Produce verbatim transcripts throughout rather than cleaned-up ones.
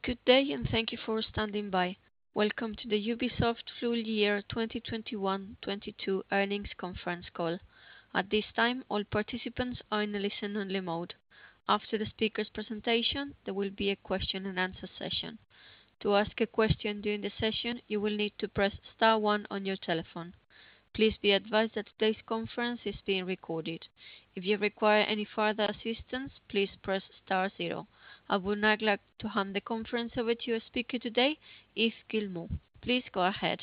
Good day, and thank you for standing by. Welcome to the Ubisoft Full Year twenty twenty-one twenty-two Earnings Conference Call. At this time, all participants are in a listen-only mode. After the speaker's presentation, there will be a question and answer session. To ask a question during the session, you will need to press star one on your telephone. Please be advised that today's conference is being recorded. If you require any further assistance, please press star zero. I would now like to hand the conference over to your speaker today, Yves Guillemot. Please go ahead.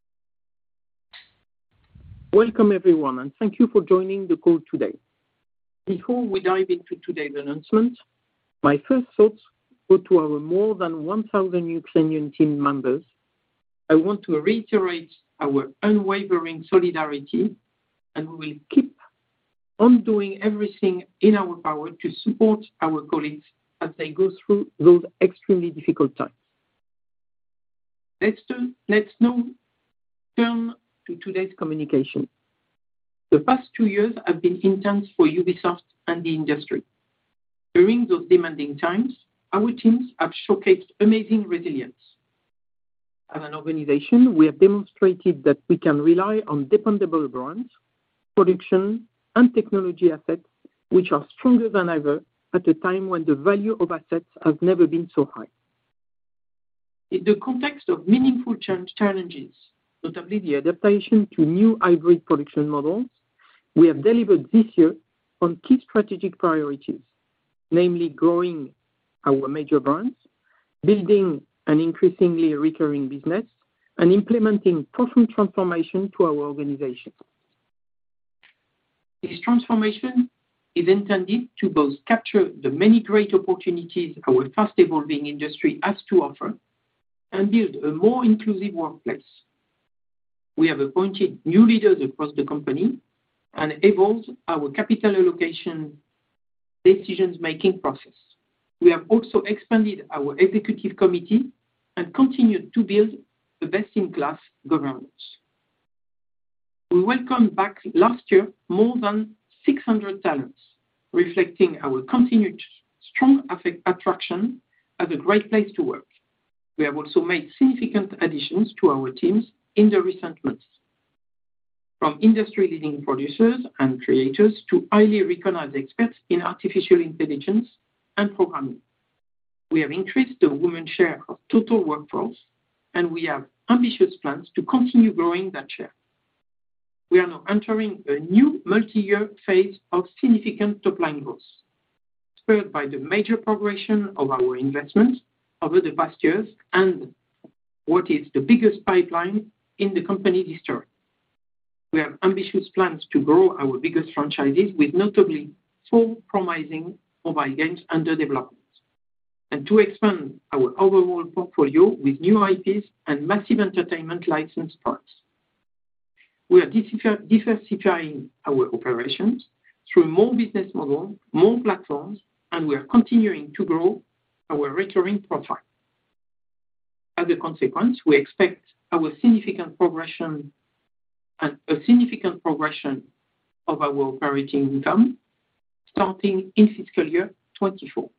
Welcome everyone, and thank you for joining the call today. Before we dive into today's announcement, my first thoughts go to our more than one thousand Ukrainian team members. I want to reiterate our unwavering solidarity, and we will keep on doing everything in our power to support our colleagues as they go through those extremely difficult times. Let's, turn, let's now turn to today's communication. The past two years have been intense for Ubisoft and the industry. During those demanding times, our teams have showcased amazing resilience. As an organization, we have demonstrated that we can rely on dependable brands, production, and technology assets which are stronger than ever at a time when the value of assets has never been so high. In the context of meaningful challenges, notably the adaptation to new hybrid production models, we have delivered this year on key strategic priorities, namely growing our major brands, building an increasingly recurring business, and implementing profound transformation to our organization. This transformation is intended to both capture the many great opportunities our fast-evolving industry has to offer and build a more inclusive workplace. We have appointed new leaders across the company and evolved our capital allocation decisions-making process. We have also expanded our executive committee and continued to build the best-in-class governance. We welcomed back last year more than six hundred talents, reflecting our continued strong attraction as a great place to work. We have also made significant additions to our teams in the recent months, from industry-leading producers and creators to highly recognized experts in artificial intelligence and programming. We have increased the women's share of total workforce, and we have ambitious plans to continue growing that share. We are now entering a new multi-year phase of significant top-line growth, spurred by the major progression of our investments over the past years and what is the biggest pipeline in the company's history. We have ambitious plans to grow our biggest franchises with notably four promising mobile games under development, and to expand our overall portfolio with new I Ps and massive entertainment license products. We are diversifying our operations through more business models, more platforms, and we are continuing to grow our recurring profile. As a consequence, we expect our significant progression and a significant progression of our operating income starting in fiscal year twenty-four.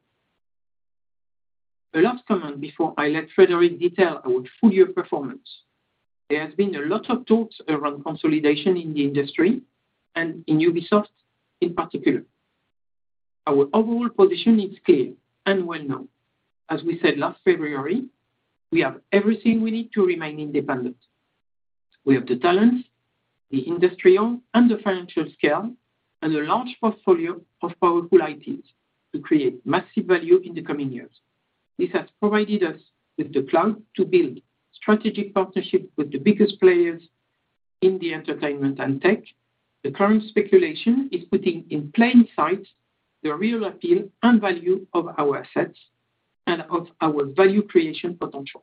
A last comment before I let Frédérick detail our full year performance. There has been a lot of talks around consolidation in the industry and in Ubisoft in particular. Our overall position is clear and well known. As we said last February, we have everything we need to remain independent. We have the talents, the industrial and the financial scale, and a large portfolio of powerful I Ps to create massive value in the coming years. This has provided us with the clout to build strategic partnerships with the biggest players in the entertainment and tech. The current speculation is putting in plain sight the real appeal and value of our assets and of our value creation potential.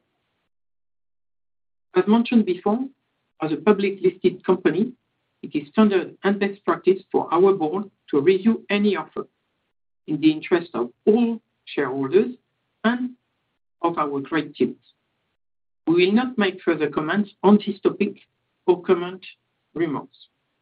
As mentioned before, as a public listed company, it is standard and best practice for our board to review any offer in the interest of all shareholders and of our great teams. We will not make further comments on this topic or comment remarks.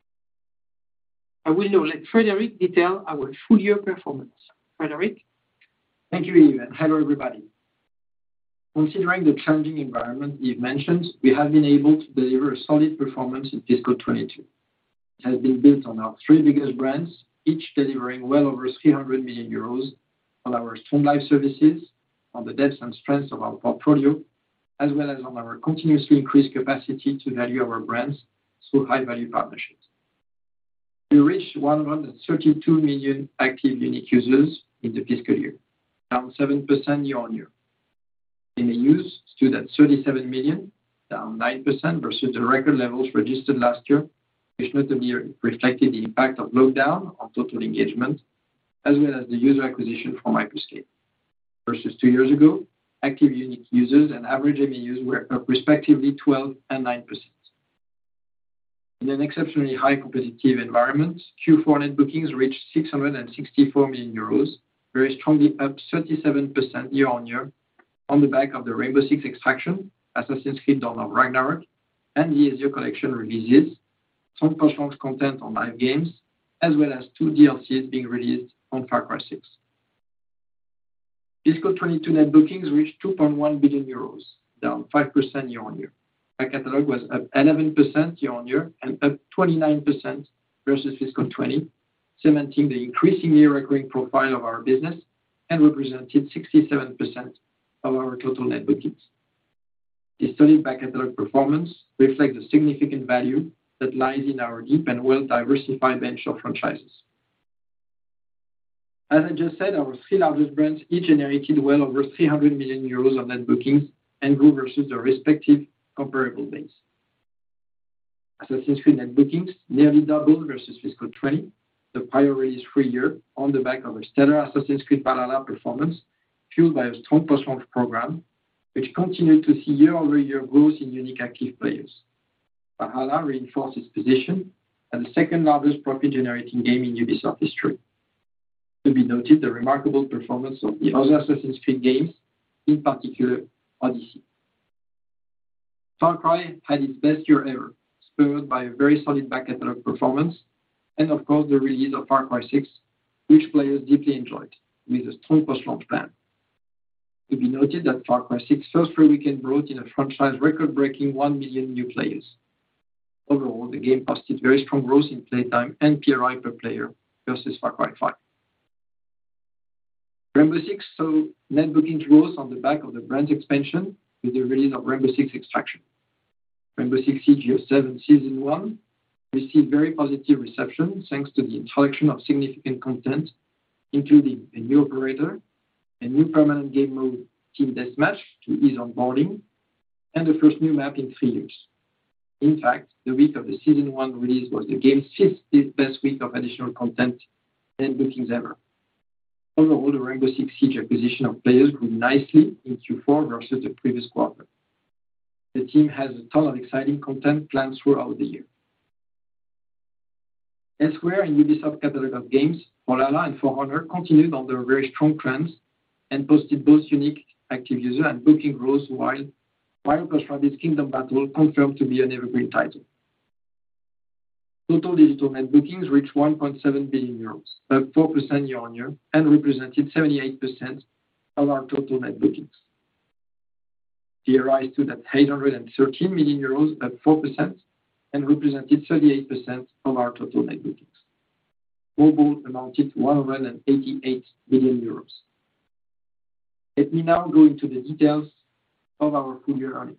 I will now let Frédérick detail our full year performance. Frédérick? Thank you, Yves, and hello everybody. Considering the challenging environment Yves mentioned, we have been able to deliver a solid performance in fiscal twenty-two. It has been built on our three biggest brands, each delivering well over three hundred million euros on our strong live services, on the depth and strength of our portfolio, as well as on our continuously increased capacity to value our brands through high-value partnerships. We reached one hundred thirty-two million active unique users in the fiscal year, down seven percent year-on-year. M A Us stood at thirty-seven million, down nine percent versus the record levels registered last year, which notably reflected the impact of lockdown on total engagement, as well as the user acquisition from Hyperscape. Versus two years ago, active unique users and average M A Us were up respectively twelve and nine percent. In an exceptionally high competitive environment, Q four net bookings reached six hundred sixty-four million euros, very strongly up thirty-seven percent year-on-year, on the back of the Rainbow Six Extraction, Assassin's Creed Dawn of Ragnarok, and the Ezio Collection releases, some post-launch content on live games, as well as two D L Cs being released on Far Cry six. Fiscal twenty-two net bookings reached two point one billion euros, down five percent year-on-year. Back catalog was up eleven percent year-on-year and up twenty-nine percent versus fiscal twenty, cementing the increasingly recurring profile of our business and represented sixty-seven percent of our total net bookings. This solid back catalog performance reflects the significant value that lies in our deep and well-diversified bench of franchises. As I just said, our three largest brands each generated well over three hundred million euros of net bookings and grew versus their respective comparable base. Assassin's Creed net bookings nearly doubled versus fiscal twenty, the prior release free year, on the back of a stellar Assassin's Creed Valhalla performance, fueled by a strong post-launch program, which continued to see year-over-year growth in unique active players. Valhalla reinforced its position as the second largest profit-generating game in Ubisoft history. To be noted the remarkable performance of the other Assassin's Creed games, in particular Odyssey. Far Cry had its best year ever, spurred by a very solid back catalog performance, and of course the release of Far Cry six, which players deeply enjoyed, with a strong post-launch plan. To be noted that Far Cry six first free weekend brought in a franchise record-breaking one million new players. Overall, the game posted very strong growth in playtime and P R I per player versus Far Cry five. Rainbow Six saw net bookings growth on the back of the brand's expansion with the release of Rainbow Six Extraction. Rainbow Six Siege Year seven Season one received very positive reception thanks to the introduction of significant content, including a new operator, a new permanent game mode Team Deathmatch to ease onboarding, and the first new map in three years. In fact, the week of the Season one release was the game's fifth best week of additional content and bookings ever. Overall, the Rainbow Six Siege acquisition of players grew nicely in Q four versus the previous quarter. The team has a ton of exciting content planned throughout the year. Elsewhere in Ubisoft catalog of games, Valhalla and For Honor continued on their very strong trends and posted both unique active user and booking growth, while Wild Plus Rabbids Kingdom Battle confirmed to be an evergreen title. Total digital net bookings reached one point seven billion euros, up four percent year-on-year, and represented seventy-eight percent of our total net bookings. P R I stood at eight hundred thirteen million euros, up four percent, and represented thirty-eight percent of our total net bookings. Mobile amounted to one hundred eighty-eight million euros. Let me now go into the details of our full year earnings.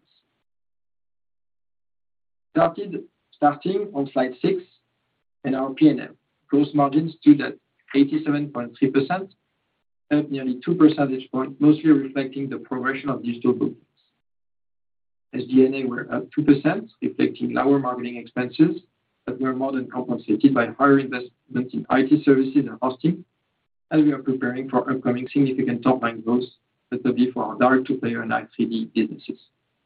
Started, starting on slide six, and our P and L. Gross margin stood at eighty-seven point three percent, up nearly two percentage points, mostly reflecting the progression of digital bookings. S G and A were up two percent, reflecting lower marketing expenses that were more than compensated by higher investments in I T services and hosting, as we are preparing for upcoming significant top-line growth, notably for our direct-to-player and I three D businesses.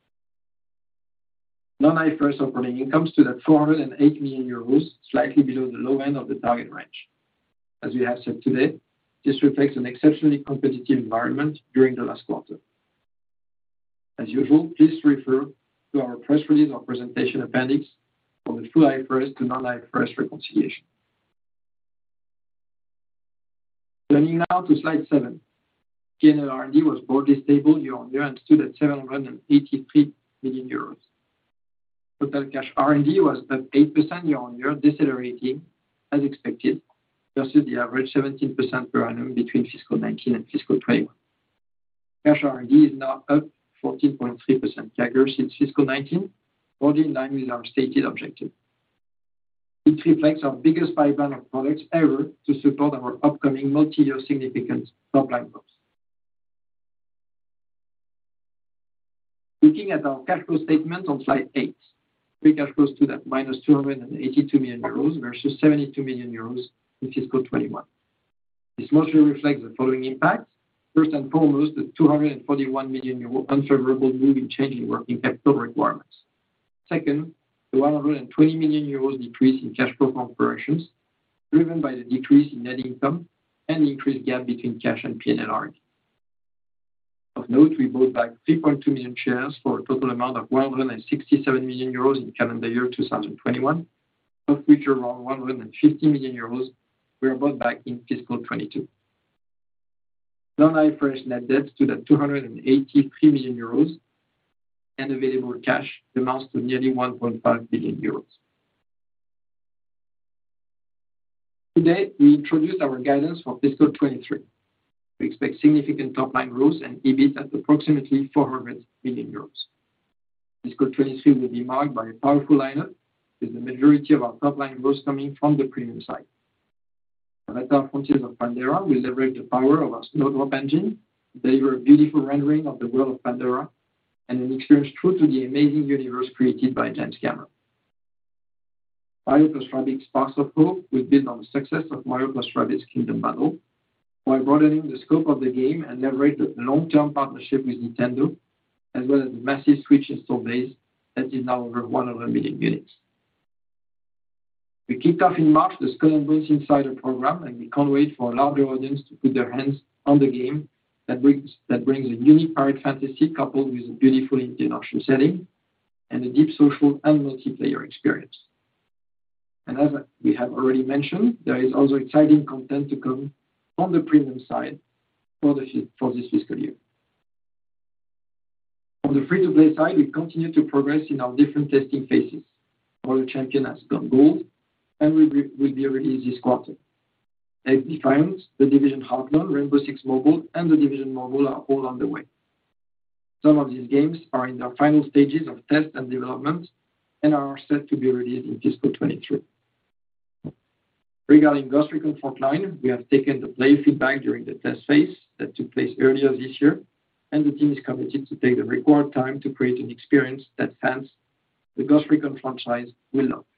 Non-I F R S operating income stood at four hundred eight million euros, slightly below the low end of the target range. As we have said today, this reflects an exceptionally competitive environment during the last quarter. As usual, please refer to our press release or presentation appendix for the full I F R S to non-I F R S reconciliation. Turning now to slide seven. P and L R and D was broadly stable year-on-year and stood at seven hundred eighty-three million euros. Total cash R and D was up eight percent year-on-year, decelerating as expected, versus the average seventeen percent per annum between fiscal nineteen and fiscal twenty-one. Cash R and D is now up fourteen point three percent C A G R since fiscal nineteen, broadly in line with our stated objective. It reflects our biggest pipeline of products ever to support our upcoming multi-year significant top-line growth. Looking at our cash flow statement on slide eight, free cash flow stood at minus two hundred eighty-two million euros versus seventy-two million euros in fiscal twenty-one. This mostly reflects the following impacts. First and foremost, the two hundred forty-one million euro unfavorable move in change in working capital requirements. Second, the one hundred twenty million euros decrease in cash flow from operations, driven by the decrease in net income and the increased gap between cash and P and L R and D. Of note, we bought back three point two million shares for a total amount of one hundred sixty-seven million euros in calendar year two thousand twenty-one, of which around one hundred fifty million euros were bought back in fiscal twenty-two. Non-I F R S net debt stood at two hundred eighty-three million euros, and available cash amounts to nearly one point five billion euros. Today, we introduced our guidance for fiscal twenty-three. We expect significant top-line growth and E B I T at approximately four hundred million euros. Fiscal twenty-three will be marked by a powerful lineup, with the majority of our top-line growth coming from the premium side. Avatar Frontiers of Pandora will leverage the power of our Snowdrop engine, deliver a beautiful rendering of the world of Pandora, and an experience true to the amazing universe created by James Cameron. Mario plus Rabbids Sparks of Hope will build on the success of Mario plus Rabbids Kingdom Battle, while broadening the scope of the game and leverage the long-term partnership with Nintendo, as well as the massive Switch install base that is now over one hundred million units. We kicked off in March the Skull and Bones Insider program, and we can't wait for a larger audience to put their hands on the game that brings, that brings a unique pirate fantasy coupled with a beautiful Indian Ocean setting and a deep social and multiplayer experience. And as we have already mentioned, there is also exciting content to come on the premium side for, the, for this fiscal year. On the free-to-play side, we continue to progress in our different testing phases. Roller Champion has gone gold and will be, will be released this quarter. XDefiant, The Division Heartland, Rainbow Six Mobile, and The Division Mobile are all on the way. Some of these games are in their final stages of test and development and are set to be released in fiscal twenty-three. Regarding Ghost Recon Frontline, we have taken the player feedback during the test phase that took place earlier this year, and the team is committed to take the required time to create an experience that fans the Ghost Recon franchise will love.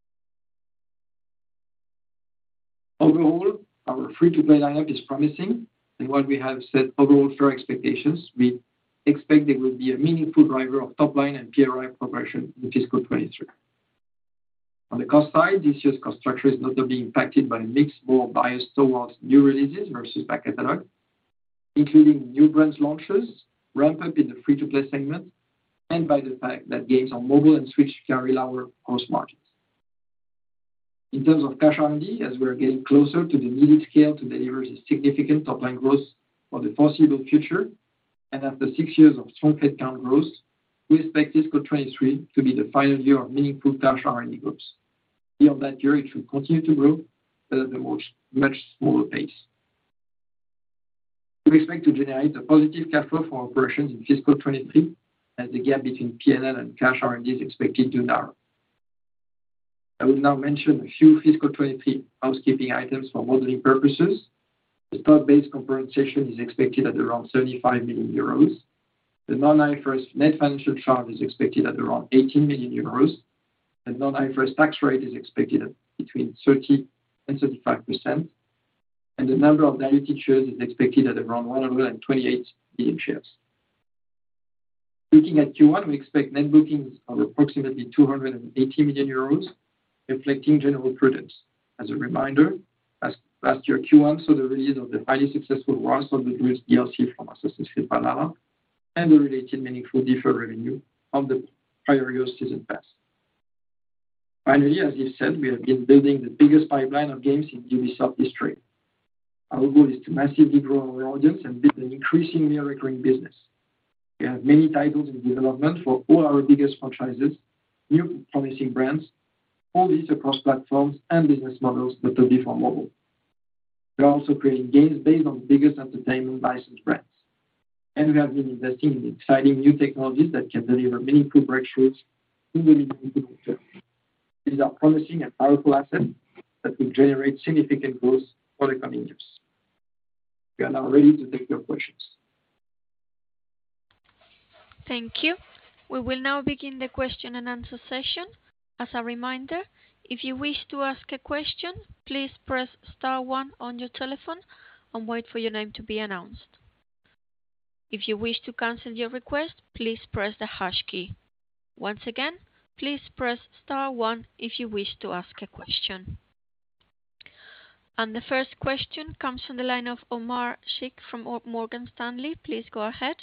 Overall, our free-to-play lineup is promising, and while we have set overall fair expectations, we expect there will be a meaningful driver of top-line and P R I progression in fiscal twenty-three. On the cost side, this year's cost structure is notably impacted by a mix more biased towards new releases versus back catalog, including new brands launches, ramp up in the free-to-play segment, and by the fact that games on mobile and Switch carry lower gross margins. In terms of cash R and D, as we are getting closer to the needed scale to deliver this significant top-line growth for the foreseeable future, and after six years of strong headcount growth, we expect fiscal twenty-three to be the final year of meaningful cash R and D growth. Beyond that year, it should continue to grow, but at a much, much smaller pace. We expect to generate a positive cash flow from operations in fiscal twenty-three, as the gap between P and L and cash R and D is expected to narrow. I will now mention a few fiscal twenty-three housekeeping items for modeling purposes. The stock-based compensation is expected at around seventy-five million euros. The non-I F R S net financial charge is expected at around eighteen million euros. The non-I F R S tax rate is expected at between thirty and thirty-five percent. And the number of diluted shares is expected at around one hundred twenty-eight million shares. Looking at Q one, we expect net bookings of approximately two hundred eighty million euros, reflecting general prudence. As a reminder, as last year Q one saw the release of the highly successful Wars of the Druids D L C from Assassin's Creed Valhalla and the related meaningful deferred revenue of the prior year's Season Pass. Finally, as Yves said, we have been building the biggest pipeline of games in Ubisoft history. Our goal is to massively grow our audience and build an increasingly recurring business. We have many titles in development for all our biggest franchises, new promising brands, all these across platforms and business models, notably for mobile. We are also creating games based on the biggest entertainment licensed brands. And we have been investing in exciting new technologies that can deliver meaningful breakthroughs in the medium to long term. These are promising and powerful assets that will generate significant growth for the coming years. We are now ready to take your questions. Thank you. We will now begin the question and answer session. As a reminder, if you wish to ask a question, please press star one on your telephone and wait for your name to be announced. If you wish to cancel your request, please press the hash key. Once again, please press star one if you wish to ask a question. And the first question comes from the line of Omar Sheikh from Morgan Stanley. Please go ahead.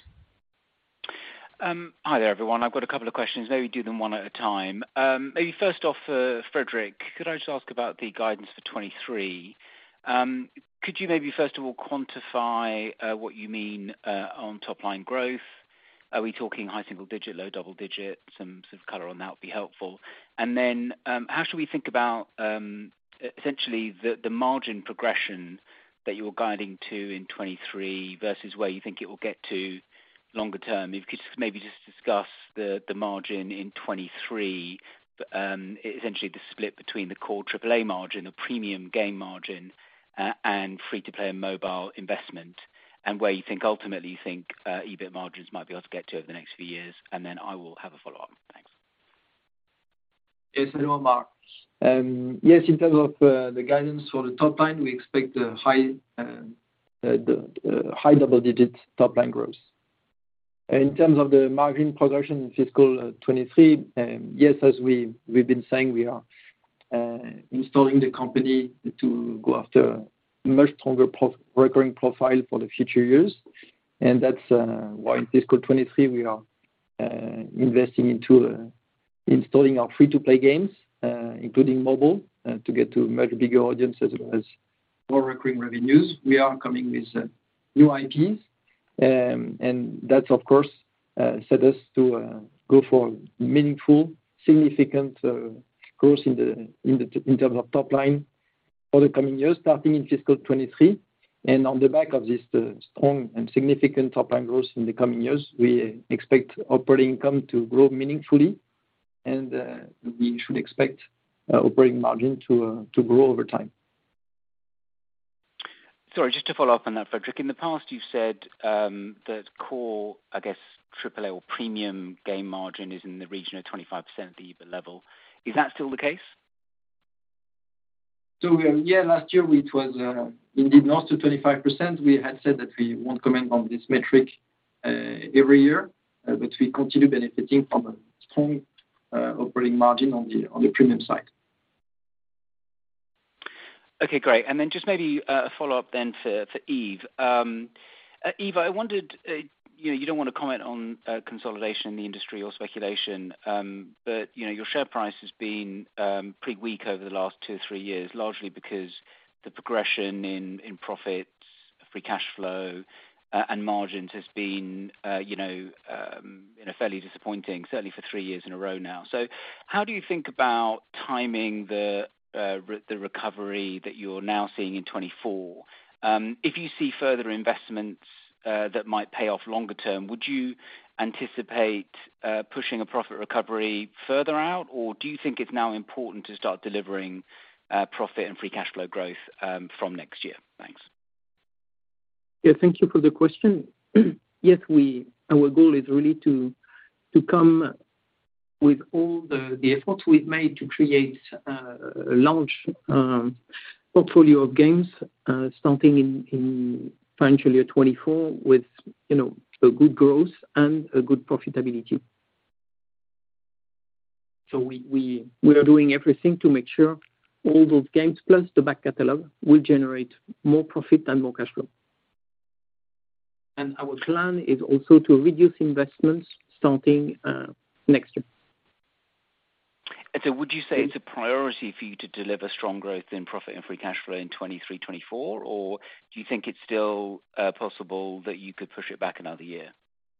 Um, hi there, everyone. I've got a couple of questions. Maybe do them one at a time. Um, maybe first off, uh, Frédéric, could I just ask about the guidance for twenty-three? Um, could you maybe first of all quantify uh, what you mean uh, on top line growth? Are we talking high single digit, low double digit? Some sort of colour on that would be helpful. And then um, how should we think about um, essentially the, the margin progression that you're guiding to in twenty-three versus where you think it will get to longer term? If you could just maybe just discuss the, the margin in twenty-three, um, essentially the split between the core triple A margin, the premium game margin, uh, and free-to-play and mobile investment, and where you think ultimately you think uh, E B I T margins might be able to get to over the next few years, and then I will have a follow-up. Thanks. Yes, hello, Omar. Um, yes, in terms of uh, the guidance for the top line, we expect a high, uh, the, uh, high double-digit top-line growth. In terms of the margin progression in fiscal twenty-three, um, yes, as we, we've been saying, we are uh, installing the company to go after a much stronger prof- recurring profile for the future years. And that's uh, why in fiscal twenty-three we are uh, investing into uh, installing our free-to-play games, uh, including mobile, uh, to get to a much bigger audience as well as more recurring revenues. We are coming with uh, new I Ps. Um, and that's, of course, uh, set us to uh, go for meaningful, significant uh, growth in the in the in terms of top line for the coming years, starting in fiscal twenty-three. And on the back of this uh, strong and significant top line growth in the coming years, we expect operating income to grow meaningfully, and uh, we should expect uh, operating margin to uh, to grow over time. Sorry, just to follow up on that, Frédéric. In the past, you've said um, that core, I guess, triple A or premium game margin is in the region of twenty-five percent at the E B I T level. Is that still the case? So, uh, yeah, last year it was uh, indeed north to twenty-five percent. We had said that we won't comment on this metric uh, every year, uh, but we continue benefiting from a strong uh, operating margin on the on the premium side. Okay, great. And then just maybe uh, a follow-up then for, for Yves. Um, uh, Yves, I wondered, uh, you know, you don't want to comment on uh, consolidation in the industry or speculation, um, but, you know, your share price has been um, pretty weak over the last two or three years, largely because the progression in, in profits, free cash flow, uh, and margins has been, uh, you know, um, you know, fairly disappointing, certainly for three years in a row now. So how do you think about timing the Uh, re- the recovery that you're now seeing in twenty-four? Um, if you see further investments uh, that might pay off longer term, would you anticipate uh, pushing a profit recovery further out, or do you think it's now important to start delivering uh, profit and free cash flow growth um, from next year? Thanks. Yeah, thank you for the question. Yes, we our goal is really to to come with all the, the efforts we've made to create uh, a large um, portfolio of games, uh, starting in, in financial year twenty-four with, you know, a good growth and a good profitability. So we, we, we are doing everything to make sure all those games plus the back catalog will generate more profit and more cash flow. And our plan is also to reduce investments starting uh, next year. And so would you say it's a priority for you to deliver strong growth in profit and free cash flow in twenty-three twenty-four, or do you think it's still uh, possible that you could push it back another year?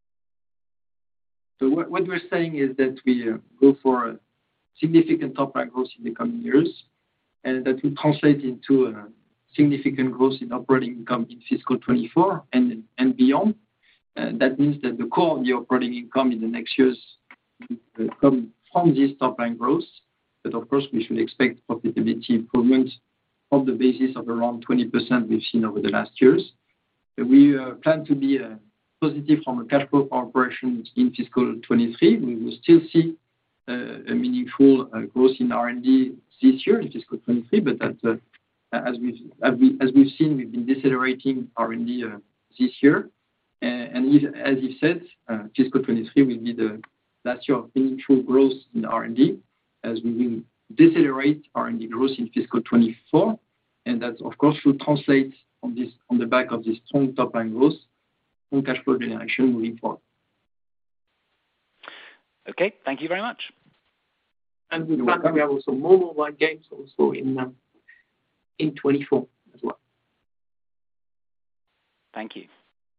So what, what we're saying is that we uh, go for a significant top line growth in the coming years, and that will translate into a significant growth in operating income in fiscal twenty-four and, and beyond. Uh, that means that the core of the operating income in the next years will come from this top line growth. But of course, we should expect profitability improvement on the basis of around twenty percent we've seen over the last years. We uh, plan to be uh, positive from a cash flow for operations in fiscal twenty-three. We will still see uh, a meaningful uh, growth in R and D this year in fiscal twenty-three, but that, uh, as we've as, we, as we've seen, we've been decelerating R and D uh, this year. Uh, and if, as you said, uh, fiscal twenty-three will be the last year of meaningful growth in R and D, as we will decelerate R and D growth in fiscal twenty-four, and that of course should translate on this on the back of this strong top line growth, strong cash flow generation moving forward. Okay, thank you very much. And we plan to have also more mobile games also in um, in twenty-four as well. Thank you.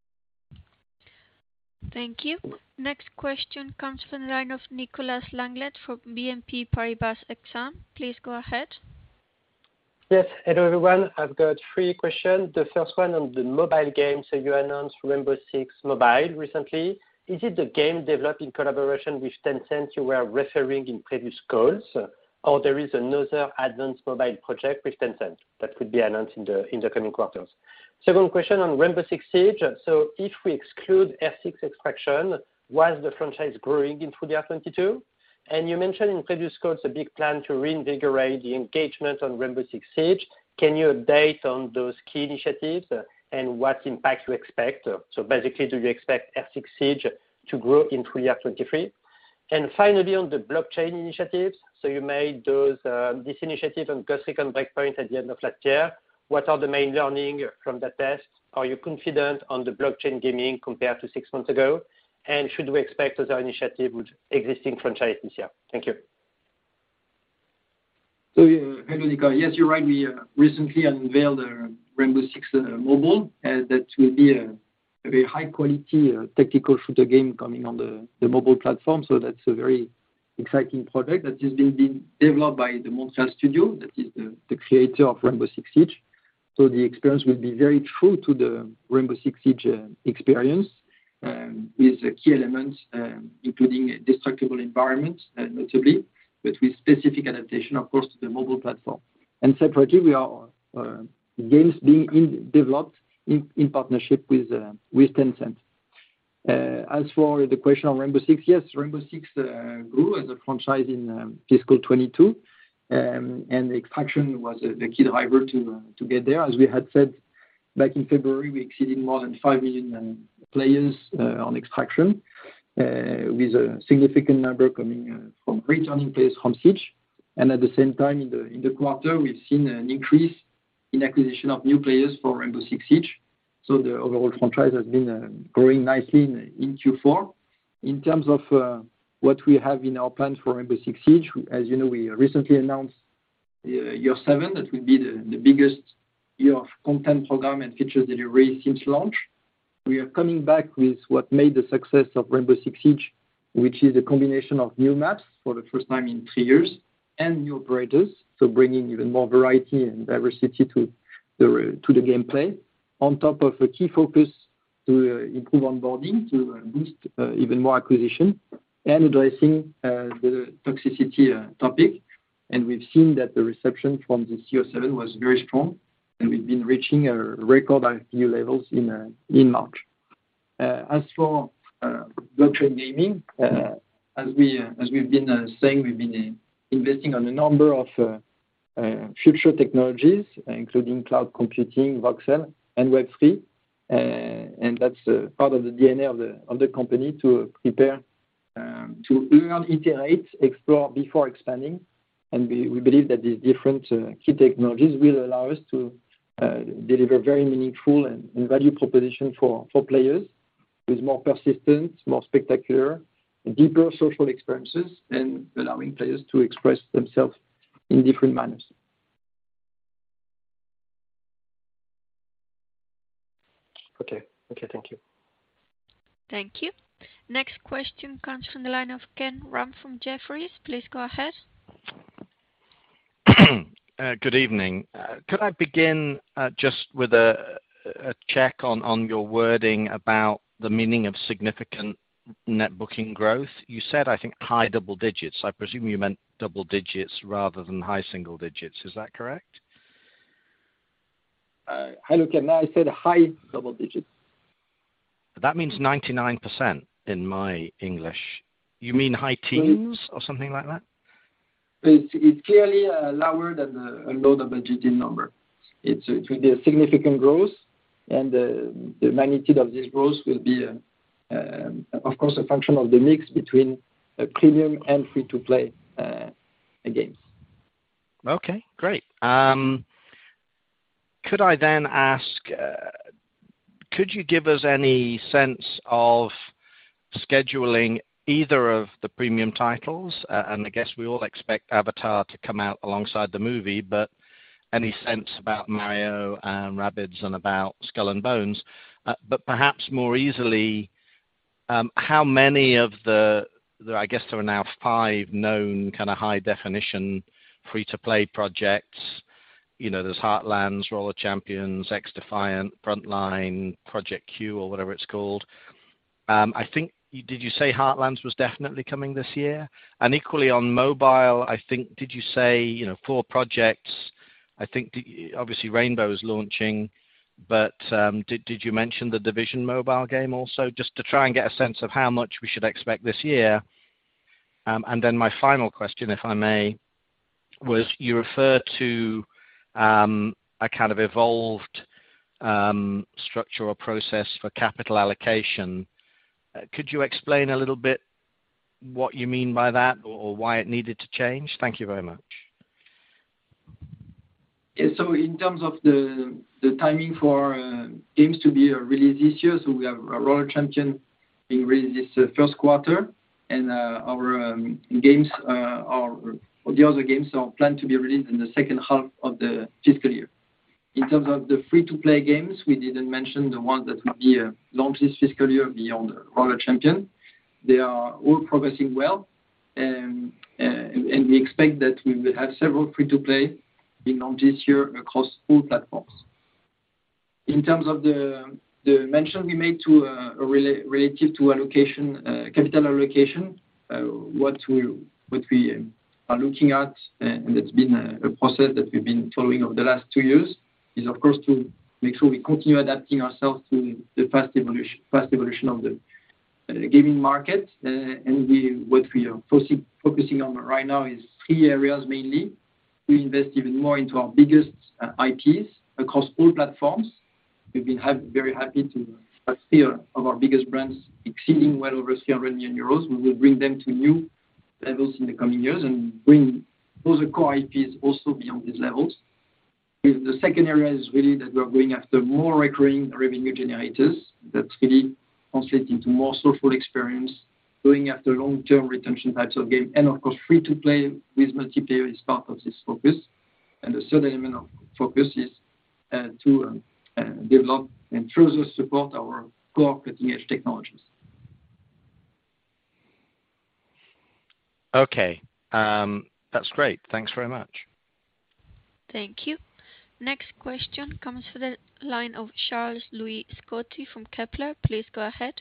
Thank you. Next question comes from the line of Nicolas Langlet from B N P Paribas Exane. Please go ahead. Yes, hello everyone. I've got three questions. The first one on the mobile game. So you announced Rainbow Six Mobile recently. Is it the game developed in collaboration with Tencent you were referring in previous calls, or there is another advanced mobile project with Tencent that could be announced in the in the coming quarters? Second question on Rainbow Six Siege. So if we exclude R six Extraction, was the franchise growing in full year twenty-two? And you mentioned in previous calls a big plan to reinvigorate the engagement on Rainbow Six Siege. Can you update on those key initiatives and what impact you expect? So basically, do you expect R six Siege to grow in full year twenty-three? And finally, on the blockchain initiatives, so you made those uh, this initiative on Ghost Recon Breakpoint at the end of last year. What are the main learning from that test? Are you confident on the blockchain gaming compared to six months ago? And should we expect other initiatives with existing franchise this year? Thank you. So, uh, hello, Nicola. Yes, you're right. We uh, recently unveiled uh, Rainbow Six uh, Mobile. Uh, that will be a, a very high-quality uh, tactical shooter game coming on the, the mobile platform. So that's a very exciting project that has been, been developed by the Montreal studio, that is the, the creator of Rainbow Six Siege. So the experience will be very true to the Rainbow Six Siege uh, experience, um, with uh, key elements, um, including a destructible environment, uh, notably, but with specific adaptation, of course, to the mobile platform. And separately, we are uh, games being in, developed in, in partnership with uh, with Tencent. Uh, as for the question on Rainbow Six, yes, Rainbow Six uh, grew as a franchise in um, fiscal twenty-two. Um, and Extraction was uh, the key driver to uh, to get there. As we had said back in February, we exceeded more than five million uh, players uh, on Extraction, uh, with a significant number coming uh, from returning players from Siege. And at the same time, in the in the quarter, we've seen an increase in acquisition of new players for Rainbow Six Siege. So the overall franchise has been uh, growing nicely in, in Q four. In terms of uh, what we have in our plans for Rainbow Six Siege, as you know, we recently announced uh, year seven, that will be the, the biggest year of content program and features delivery since launch. We are coming back with what made the success of Rainbow Six Siege, which is a combination of new maps for the first time in three years and new operators, so bringing even more variety and diversity to the, to the gameplay, on top of a key focus to uh, improve onboarding, to uh, boost uh, even more acquisition, and addressing uh, the toxicity uh, topic. And we've seen that the reception from this year seven was very strong, and we've been reaching a record I P U levels in uh, in March. Uh, as for uh, blockchain gaming, uh, as we uh, as we've been uh, saying, we've been uh, investing on a number of uh, uh, future technologies, uh, including cloud computing, voxel, and Web three, uh, and that's uh, part of the D N A of the of the company to uh, prepare. Um, to learn, iterate, explore before expanding. And we, we believe that these different uh, key technologies will allow us to uh, deliver very meaningful and, and value proposition for, for players with more persistent, more spectacular, deeper social experiences and allowing players to express themselves in different manners. Okay. Okay, thank you. Thank you. Next question comes from the line of Ken Rumph from Jefferies. Please go ahead. Uh, good evening. Uh, could I begin uh, just with a, a check on, on your wording about the meaning of significant net booking growth? You said, I think, high double digits. I presume you meant double digits rather than high single digits. Is that correct? Uh, hello, Ken. I said high double digits. That means ninety-nine percent in my English. You mean high teens or something like that? It's, it's clearly uh, lower than a, a low double-digit number. It's, it will be a significant growth, and uh, the magnitude of this growth will be, uh, uh, of course, a function of the mix between uh, premium and free-to-play uh, games. Okay, great. Um, could I then ask, uh, could you give us any sense of scheduling either of the premium titles? Uh, and I guess we all expect Avatar to come out alongside the movie, but any sense about Mario and Rabbids and about Skull and Bones? Uh, but perhaps more easily, um, how many of the, the, I guess there are now five known kind of high definition free-to-play projects. You know, there's Heartlands, Roller Champions, X-Defiant, Frontline, Project Q, or whatever it's called. Um, I think, did you say Heartlands was definitely coming this year? And equally on mobile, I think, did you say, you know, four projects? I think, obviously, Rainbow is launching, but um, did, did you mention the Division mobile game also? Just to try and get a sense of how much we should expect this year. Um, and then my final question, if I may, was you refer to um, a kind of evolved um, structure or process for capital allocation. Uh, could you explain a little bit what you mean by that, or, or why it needed to change? Thank you very much. Yeah, so in terms of the the timing for uh, games to be uh, released this year, so we have a Roller Champion being released this uh, first quarter, and uh, our um, games uh, are, or the other games are planned to be released in the second half of the fiscal year. In terms of the free-to-play games, we didn't mention the ones that will be uh, launched this fiscal year beyond Roller Champion. They are all progressing well, and, uh, and we expect that we will have several free-to-play being launched this year across all platforms. In terms of the, the mention we made to uh, rela- relative to allocation, uh, capital allocation, uh, what we what we um, are looking at, uh, and it's been a, a process that we've been following over the last two years, is of course to make sure we continue adapting ourselves to the fast evolution, fast evolution of the uh, gaming market. Uh, and we, what we are focusing, focusing on right now is three areas mainly. We invest even more into our biggest uh, I Ps across all platforms. We've been ha- very happy to have three of our biggest brands exceeding well over three hundred million euros. We will bring them to new levels in the coming years and bring those core I Ps also beyond these levels. The second area is really that we are going after more recurring revenue generators that really translate into more social experience, going after long-term retention types of game, and of course free-to-play with multiplayer is part of this focus. And the third element of focus is uh, to um, uh, develop and further support our core cutting-edge technologies. Okay, um, that's great. Thanks very much. Thank you. Next question comes from the line of Charles-Louis Scotti from Kepler. Please go ahead.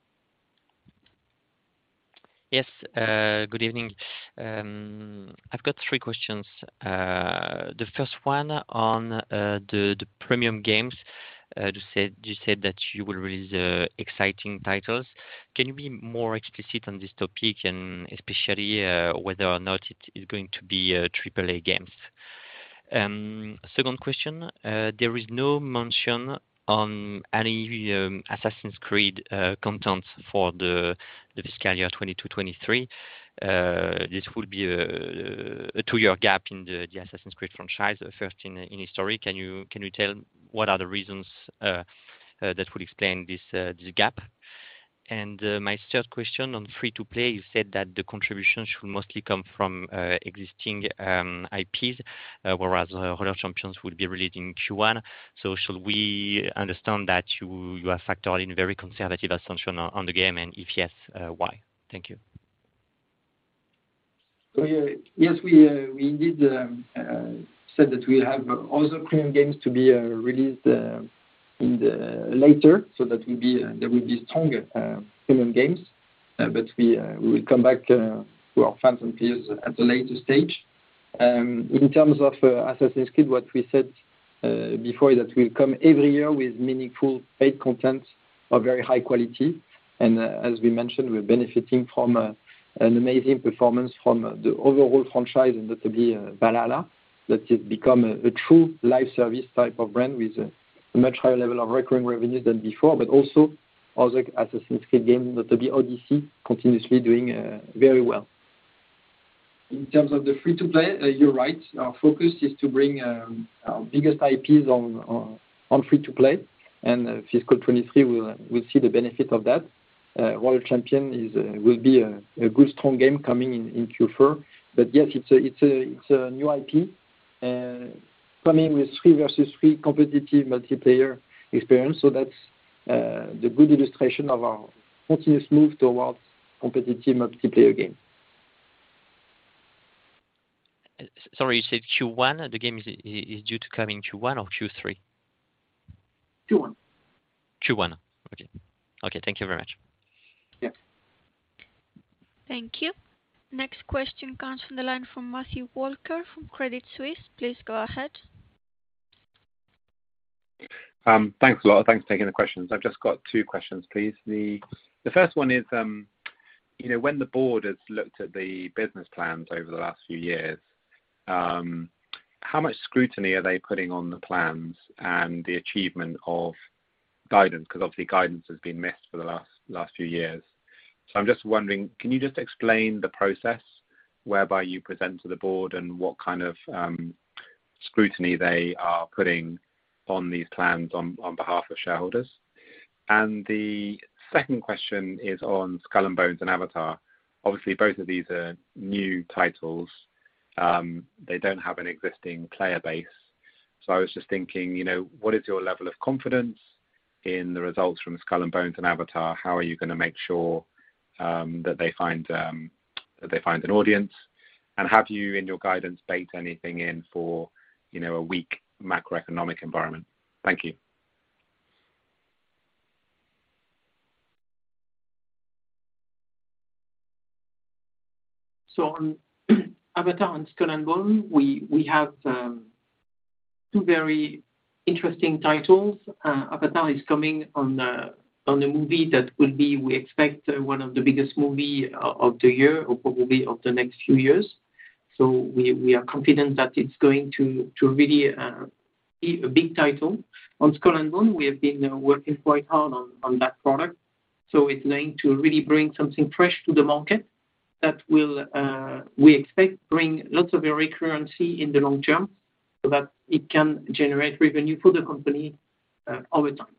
Yes, uh, good evening. Um, I've got three questions. Uh, the first one on uh, the, the premium games. Uh, you, said, you said that you will release uh, exciting titles. Can you be more explicit on this topic, and especially uh, whether or not it is going to be uh, triple A games? Um, second question, uh, there is no mention on any um, Assassin's Creed uh, content for the, the fiscal year twenty-two twenty-three. Uh, this will be a, a two-year gap in the, the Assassin's Creed franchise, uh, first in, in history. Can you can you tell what are the reasons uh, uh, that would explain this uh, this gap? And uh, my third question on free-to-play, you said that the contribution should mostly come from uh, existing um, I Ps, uh, whereas uh, Roller Champions will be released in Q one. So should we understand that you, you have factored in very conservative assumption on, on the game, and if yes, uh, why? Thank you. So, uh, yes, we uh, we indeed um, uh, said that we have uh, other premium games to be uh, released uh, in the later, so that will be uh, there will be strong uh, premium games, uh, but we uh, we will come back uh, to our fans and players at a later stage. Um, in terms of uh, Assassin's Creed, what we said uh, before is that we'll come every year with meaningful paid content of very high quality, and uh, as we mentioned, we're benefiting from uh, an amazing performance from uh, the overall franchise, and notably uh, Valhalla, that has become a, a true live service type of brand with uh, a much higher level of recurring revenues than before, but also other Assassin's Creed games, notably Odyssey, continuously doing uh, very well. In terms of the free-to-play, uh, you're right. Our focus is to bring um, our biggest I Ps on, on, on free-to-play, and uh, fiscal twenty-three will will see the benefit of that. Uh, Roller Champion is uh, will be a, a good, strong game coming in, in Q four. But yes, it's a it's a it's a new I P. Uh, coming with three versus three competitive multiplayer experience. So that's uh, the good illustration of our continuous move towards competitive multiplayer games. Sorry, you said Q one. The game is is due to come in Q one or Q three? Q one. Q one. Okay. Okay. Thank you very much. Yeah. Thank you. Next question comes from the line from Matthew Walker from Credit Suisse. Please go ahead. Um, thanks a lot. Thanks for taking the questions. I've just got two questions, please. The the first one is, um, you know, when the board has looked at the business plans over the last few years, um, how much scrutiny are they putting on the plans and the achievement of guidance? Because obviously guidance has been missed for the last last few years. So I'm just wondering, can you just explain the process whereby you present to the board and what kind of um, scrutiny they are putting on these plans on, on behalf of shareholders? And the second question is on Skull and Bones and Avatar. Obviously, both of these are new titles. Um, they don't have an existing player base. So I was just thinking, you know, what is your level of confidence in the results from Skull and Bones and Avatar? How are you going to make sure um, that they find um, that they find an audience? And have you, in your guidance, baked anything in for, you know, a weak macroeconomic environment? Thank you. So on Avatar and Skull and Bones, we we have um, two very interesting titles. Uh, Avatar is coming on uh, on a movie that will be, we expect, uh, one of the biggest movie of the year, or probably of the next few years. So we we are confident that it's going to to really uh, be a big title. On Skull and Bones, we have been uh, working quite hard on, on that product. So it's going to really bring something fresh to the market that will, uh, we expect, bring lots of recurrency in the long term so that it can generate revenue for the company uh, over time.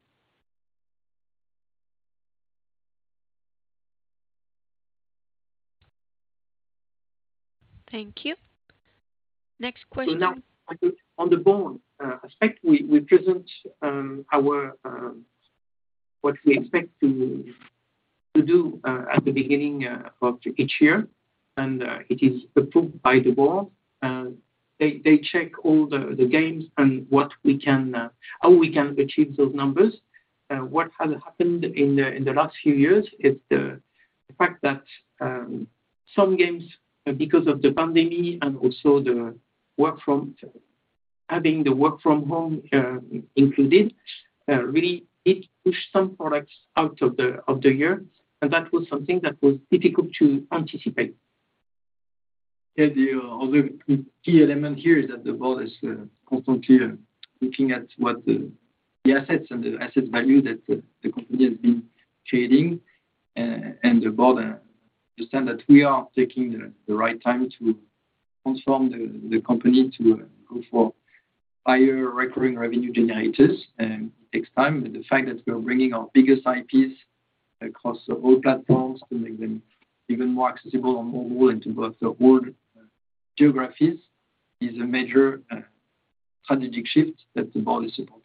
Thank you. Next question. So now, on the bond uh, aspect, we, we present um, our um, what we expect to to do uh, at the beginning uh, of each year, and uh, it is approved by the board. Uh, they they check all the, the games and what we can uh, how we can achieve those numbers. Uh, what has happened in the in the last few years is the, the fact that um, some games, uh, because of the pandemic and also the work from having the work from home uh, included, uh, really did push some products out of the of the year. And that was something that was difficult to anticipate. Yeah, the uh, other key element here is that the board is uh, constantly uh, looking at what the, the assets and the asset value that uh, the company has been creating, uh, and the board uh, understand that we are taking the, the right time to transform the, the company to uh, go for higher recurring revenue generators. Um, it takes time, but the fact that we are bringing our biggest I Ps across all platforms to make them even more accessible on mobile and to both the old geographies is a major uh, strategic shift that the board is supporting.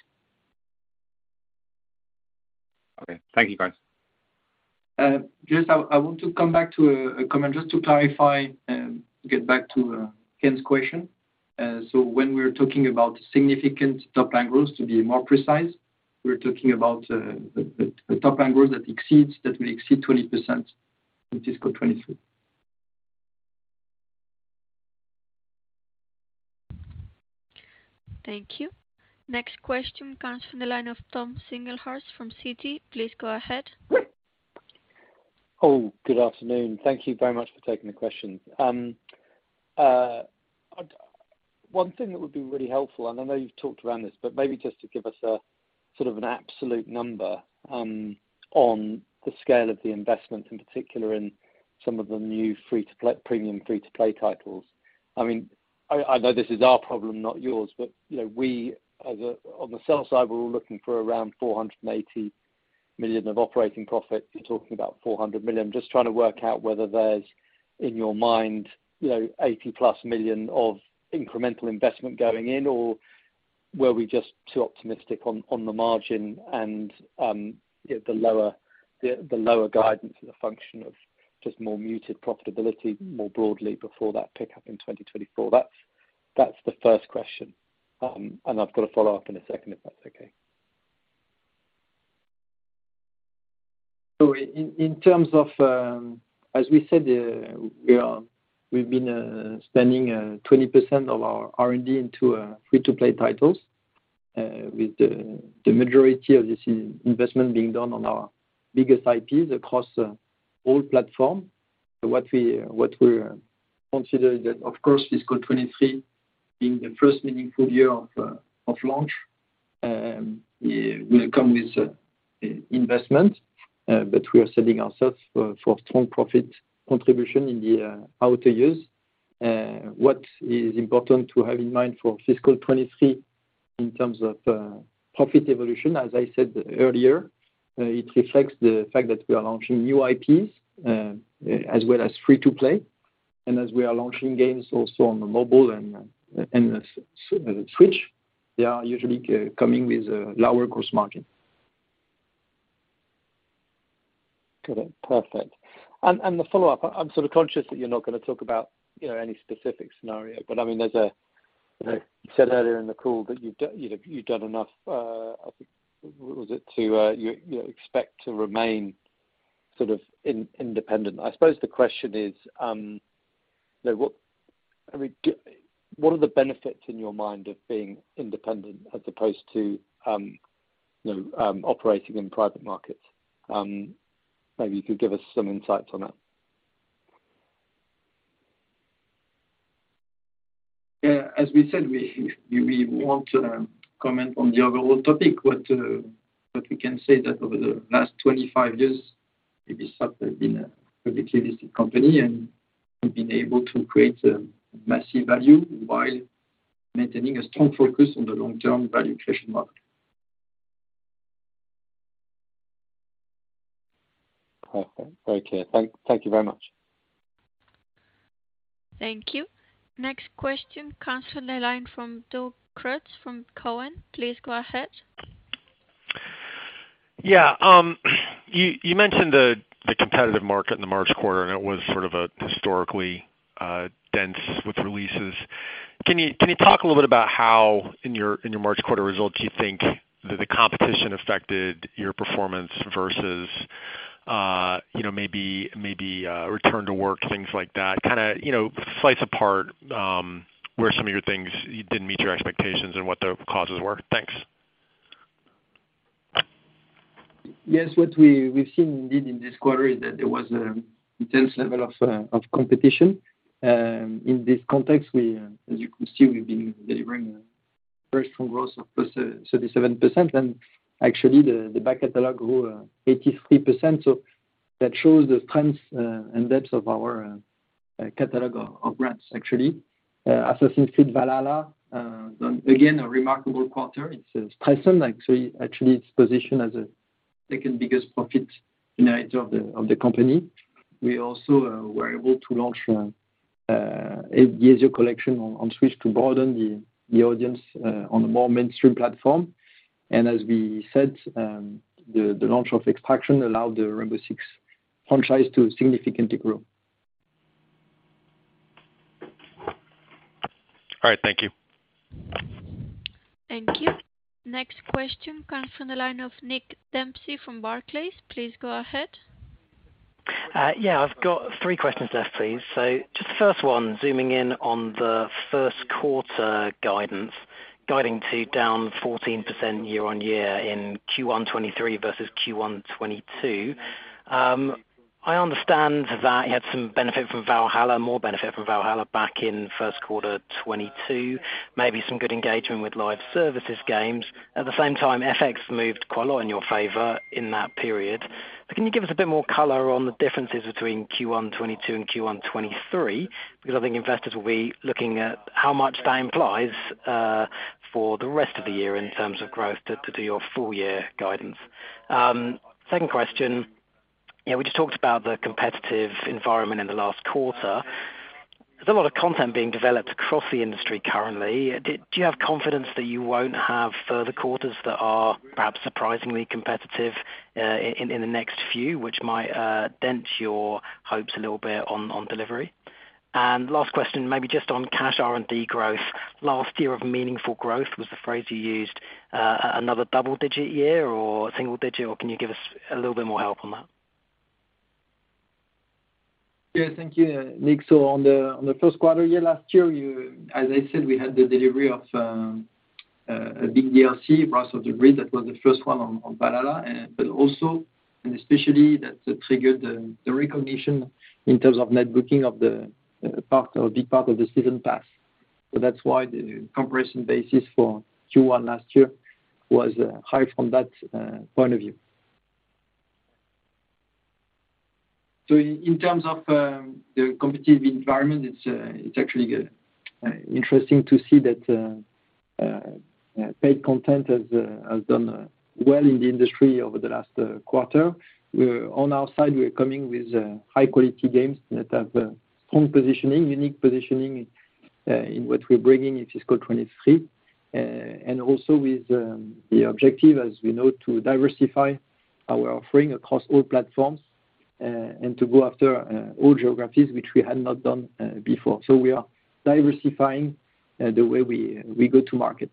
Okay, thank you, guys. Uh, just, I, I want to come back to a, a comment just to clarify and get back to uh, Ken's question. Uh, so when we're talking about significant top-line growth, to be more precise, we're talking about uh, the, the top-line growth that exceeds, that will exceed twenty percent in fiscal twenty-three. Thank you. Next question comes from the line of Tom Singlehurst from Citi. Please go ahead. Oh, good afternoon. Thank you very much for taking the questions. Um, uh, one thing that would be really helpful, and I know you've talked around this, but maybe just to give us a sort of an absolute number um, on the scale of the investment, in particular in some of the new free-to-play, premium free-to-play titles. I mean, I, I know this is our problem, not yours, but you know, we as a, on the sell side, we're all looking for around four hundred eighty million of operating profit. You're talking about four hundred million. Just trying to work out whether there's, in your mind, you know, eighty plus million of incremental investment going in, or were we just too optimistic on, on the margin and um, you know, the lower the, the lower guidance is a function of just more muted profitability more broadly before that pickup in twenty twenty-four? That's that's the first question, um, and I've got to follow up in a second if that's okay. So in, in terms of, um, as we said, uh, we are, we've been uh, spending uh, twenty percent of our R and D into uh, free-to-play titles, uh, with the, the majority of this investment being done on our biggest I Ps across uh, all platforms. So what we what we consider that, of course, fiscal twenty-three being the first meaningful year of uh, of launch, um, will come with uh, investment. Uh, but we are setting ourselves for, for strong profit contribution in the uh, outer years. Uh, what is important to have in mind for fiscal twenty-three in terms of uh, profit evolution, as I said earlier, uh, it reflects the fact that we are launching new I Ps uh, as well as free-to-play, and as we are launching games also on the mobile and uh, and uh, Switch, they are usually uh, coming with a lower gross margin. Got it. Perfect. And and the follow-up, I'm sort of conscious that you're not going to talk about, you know, any specific scenario, but I mean, there's a, you know, you said earlier in the call that you've done, you know, you've done enough, uh, I think, was it to, uh, you, you know, expect to remain sort of in, independent. I suppose the question is, um, you know, what, I mean, do, what are the benefits in your mind of being independent as opposed to, um, you know, um, operating in private markets? Um, Maybe you could give us some insights on that. Yeah, as we said, we we, we won't uh, comment on the overall topic. What uh, what we can say that over the last twenty-five years, Ubisoft has been a publicly listed company and we've been able to create a massive value while maintaining a strong focus on the long-term value creation model. Perfect. Very clear. Thank, thank you very much. Thank you. Next question comes from the line from Doug Creutz from Cowen. Please go ahead. Yeah, um, you you mentioned the the competitive market in the March quarter, and it was sort of a historically uh, dense with releases. Can you can you talk a little bit about how in your in your March quarter results you think that the competition affected your performance versus Uh, you know, maybe maybe uh, return to work, things like that. Kind of, you know, slice apart um, where some of your things didn't meet your expectations and what the causes were. Thanks. Yes, what we we've seen indeed in this quarter is that there was an intense level of uh, of competition. Um, in this context, we, uh, as you can see, we've been delivering a very strong growth of plus uh, thirty-seven percent, and actually, the, the back catalog grew uh, eighty-three percent, so that shows the strength uh, and depth of our uh, uh, catalog of, of brands, actually. Uh, Assassin's Creed Valhalla, uh, done, again, a remarkable quarter. It's uh, strengthened, actually, actually, its position as a second biggest profit generator of the of the company. We also uh, were able to launch uh, uh, the Ezio collection on, on Switch to broaden the the audience uh, on a more mainstream platform. And as we said, um, the the launch of Extraction allowed the Rainbow Six franchise to significantly grow. All right, thank you. Thank you. Next question comes from the line of Nick Dempsey from Barclays. Please go ahead. Uh, yeah, I've got three questions left, please. So just the first one, zooming in on the first quarter guidance, guiding to down fourteen percent year on year in Q one twenty-three versus Q one twenty-two. Um, I understand that you had some benefit from Valhalla, more benefit from Valhalla back in first quarter twenty-two, maybe some good engagement with live services games. At the same time, F X moved quite a lot in your favour in that period. So can you give us a bit more colour on the differences between Q one twenty-two and Q one twenty-three? Because I think investors will be looking at how much that implies uh, for the rest of the year in terms of growth to, to do your full year guidance. Um, second question. Yeah, we just talked about the competitive environment in the last quarter. There's a lot of content being developed across the industry currently. Do you have confidence that you won't have further quarters that are perhaps surprisingly competitive uh, in, in the next few, which might uh, dent your hopes a little bit on, on delivery? And last question, maybe just on cash R and D growth. Last year of meaningful growth was the phrase you used. Uh, another double-digit year or single-digit, or can you give us a little bit more help on that? Yeah, thank you, Nick. So on the on the first quarter year last year, you, as I said, we had the delivery of um, uh, a big D L C, Wrath of the Grid. That was the first one on, on Valhalla, and, but also and especially that uh, triggered the, the recognition in terms of net booking of the uh, part or big part of the season pass. So that's why the comparison basis for Q one last year was uh, high from that uh, point of view. So in terms of um, the competitive environment, it's uh, it's actually uh, uh, interesting to see that uh, uh, paid content has uh, has done uh, well in the industry over the last uh, quarter. We're, on our side, we're coming with uh, high quality games that have uh, strong positioning, unique positioning uh, in what we're bringing in fiscal twenty-three, uh, and also with um, the objective, as we know, to diversify our offering across all platforms. Uh, and to go after uh, all geographies, which we had not done uh, before. So we are diversifying uh, the way we we go to market.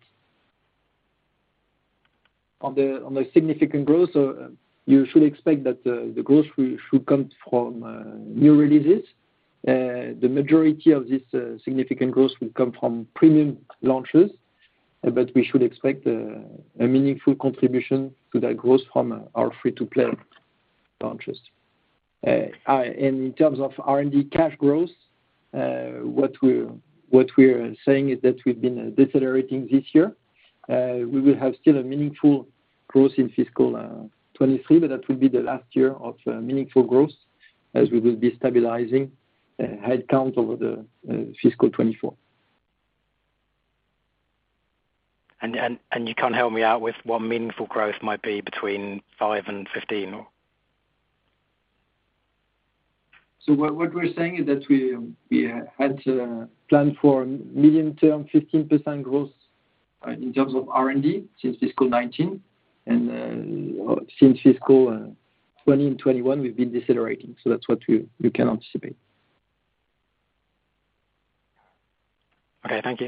On the on the significant growth, uh, you should expect that uh, the growth should come from uh, new releases. Uh, the majority of this uh, significant growth will come from premium launches, uh, but we should expect uh, a meaningful contribution to that growth from uh, our free-to-play launches. Uh, and in terms of R and D cash growth, uh, what we're what we're saying is that we've been uh, decelerating this year. Uh, we will have still a meaningful growth in fiscal uh, twenty-three, but that will be the last year of uh, meaningful growth, as we will be stabilizing uh, headcount over the uh, fiscal twenty-four. And, and and you can't help me out with what meaningful growth might be between five and fifteen, or? So what, what we're saying is that we we had uh, planned for medium-term fifteen percent growth uh, in terms of R and D since fiscal nineteen, and uh, since fiscal uh, twenty and twenty-one we've been decelerating. So that's what we you can anticipate. Okay, thank you.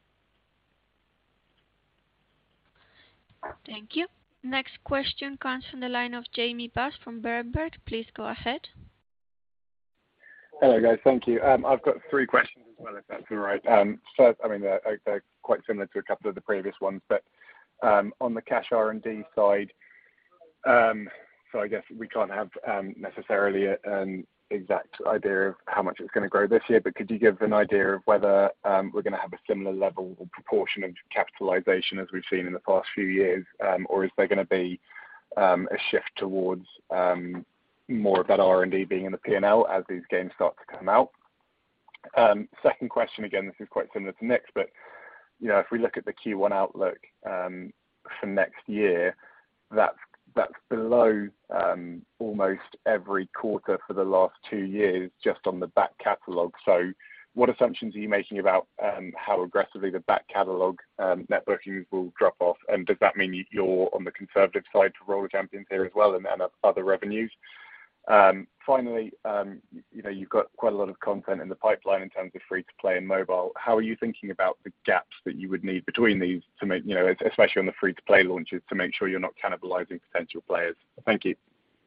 Thank you. Next question comes from the line of Jamie Bass from Berenberg. Please go ahead. Hello, guys. Thank you. Um, I've got three questions as well, if that's all right. Um, first, I mean, they're, they're quite similar to a couple of the previous ones, but um, on the cash R and D side, um, so I guess we can't have um, necessarily a, an exact idea of how much it's going to grow this year, but could you give an idea of whether um, we're going to have a similar level or proportion of capitalization as we've seen in the past few years, um, or is there going to be um, a shift towards um, more of that R and D being in the P and L as these games start to come out? Um, second question, again, this is quite similar to Nick's, but you know, if we look at the Q one outlook um, for next year, that's that's below um, almost every quarter for the last two years just on the back catalogue. So what assumptions are you making about um, how aggressively the back catalogue um, net bookings will drop off? And does that mean you're on the conservative side for Roller Champions here as well and, and other revenues? Um, finally, um, you know, you've got quite a lot of content in the pipeline in terms of free-to-play and mobile. How are you thinking about the gaps that you would need between these to make, you know, especially on the free-to-play launches, to make sure you're not cannibalizing potential players? Thank you.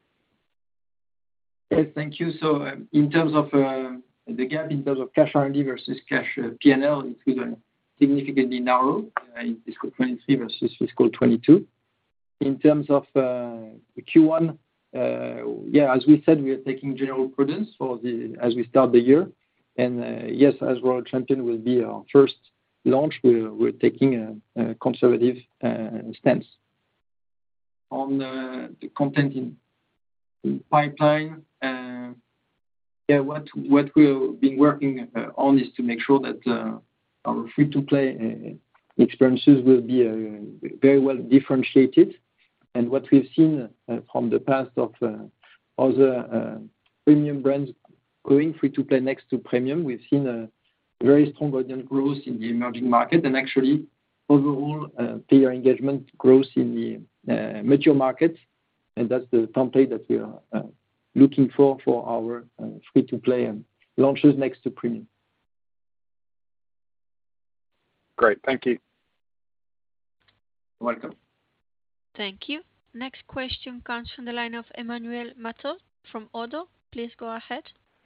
Yes, thank you. So um, in terms of uh, the gap in terms of cash R and D versus cash uh, P and L, it will uh, significantly narrow uh, in fiscal twenty-three versus fiscal twenty-two. In terms of uh, Q one, Uh, yeah, as we said, we are taking general prudence for the as we start the year, and uh, yes, as Roller Champion will be our first launch, we're, we're taking a, a conservative uh, stance. On uh, the content in, in pipeline, uh, yeah, what what we've been working uh, on is to make sure that uh, our free-to-play uh, experiences will be uh, very well differentiated. And what we've seen uh, from the past of uh, other uh, premium brands going free-to-play next to premium, we've seen a very strong audience growth in the emerging market, and actually overall uh, player engagement growth in the uh, mature markets. And that's the template that we are uh, looking for for our uh, free-to-play um, launches next to premium. Great, thank you. You're welcome. Thank you. Next question comes from the line of Emmanuel Matot from Oddo. Please go ahead.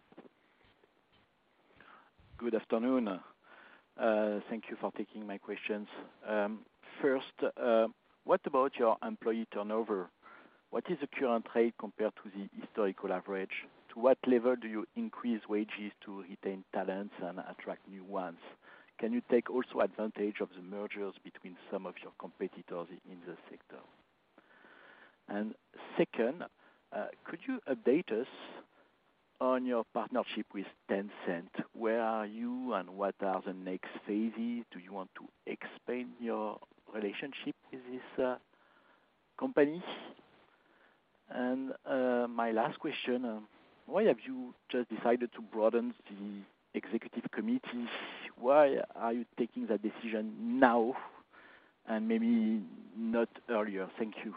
Good afternoon. Uh, thank you for taking my questions. Um, first, uh, what about your employee turnover? What is the current rate compared to the historical average? To what level do you increase wages to retain talents and attract new ones? Can you take also advantage of the mergers between some of your competitors in the sector? And second, uh, could you update us on your partnership with Tencent? Where are you and what are the next phases? Do you want to expand your relationship with this uh, company? And uh, my last question, uh, why have you just decided to broaden the executive committee? Why are you taking that decision now and maybe not earlier? Thank you.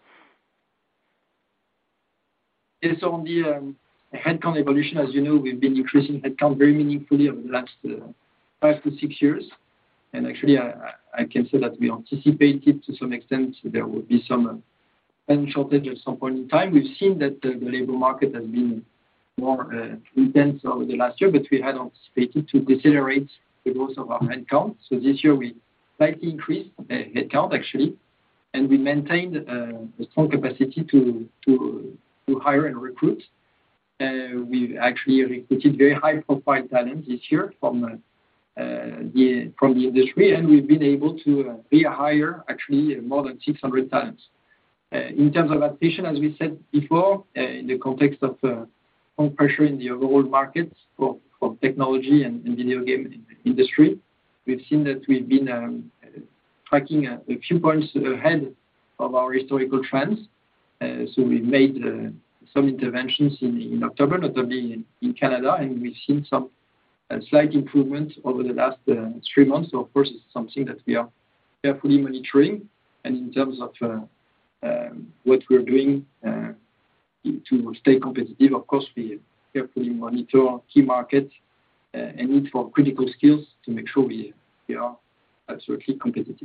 Yes, so on the um, headcount evolution, as you know, we've been increasing headcount very meaningfully over the last uh, five to six years. And actually, I, I can say that we anticipated to some extent there will be some uh, shortage at some point in time. We've seen that uh, the labor market has been more uh, intense over the last year, but we had anticipated to decelerate the growth of our headcount. So this year we slightly increased uh, headcount actually, and we maintained uh, a strong capacity to to to hire and recruit. Uh, we've actually recruited very high-profile talent this year from uh, uh, the from the industry, and we've been able to uh, rehire actually more than six hundred talents. Uh, in terms of attrition, as we said before, uh, in the context of uh, strong pressure in the overall market for, for technology and, and video game industry, we've seen that we've been um, tracking a, a few points ahead of our historical trends. Uh, so we made uh, some interventions in, in October, notably in, in Canada, and we've seen some uh, slight improvement over the last uh, three months. So of course, it's something that we are carefully monitoring. And in terms of uh, um, what we're doing uh, to stay competitive, of course, we carefully monitor key markets uh, and need for critical skills to make sure we, we are absolutely competitive.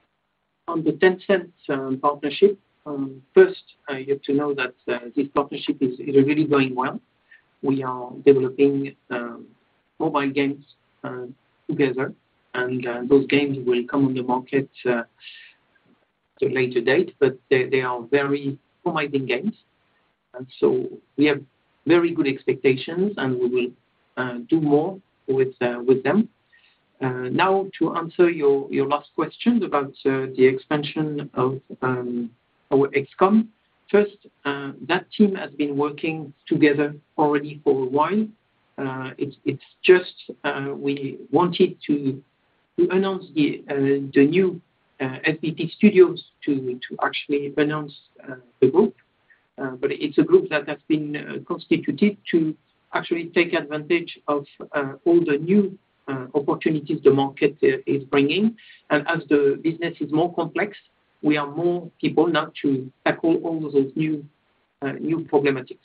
On the Tencent um, partnership, Um, first, uh, you have to know that uh, this partnership is, is really going well. We are developing um, mobile games uh, together, and uh, those games will come on the market uh, at a later date, but they, they are very promising games. And so we have very good expectations, and we will uh, do more with, uh, with them. Uh, now, to answer your, your last question about uh, the expansion of um, our X COM. First, uh, that team has been working together already for a while. Uh, it's, it's just uh, we wanted to, to announce the, uh, the new uh, S B P Studios to, to actually announce uh, the group. Uh, but it's a group that has been uh, constituted to actually take advantage of uh, all the new uh, opportunities the market uh, is bringing. And as the business is more complex, we are more people now to tackle all those new uh, new problematics.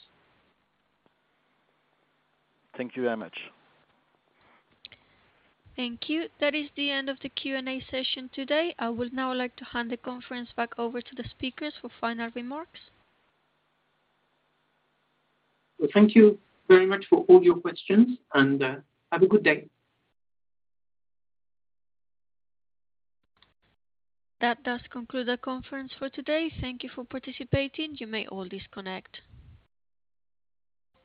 Thank you very much. Thank you. That is the end of the Q and A session today. I would now like to hand the conference back over to the speakers for final remarks. So thank you very much for all your questions, and uh, have a good day. That does conclude the conference for today. Thank you for participating. You may all disconnect.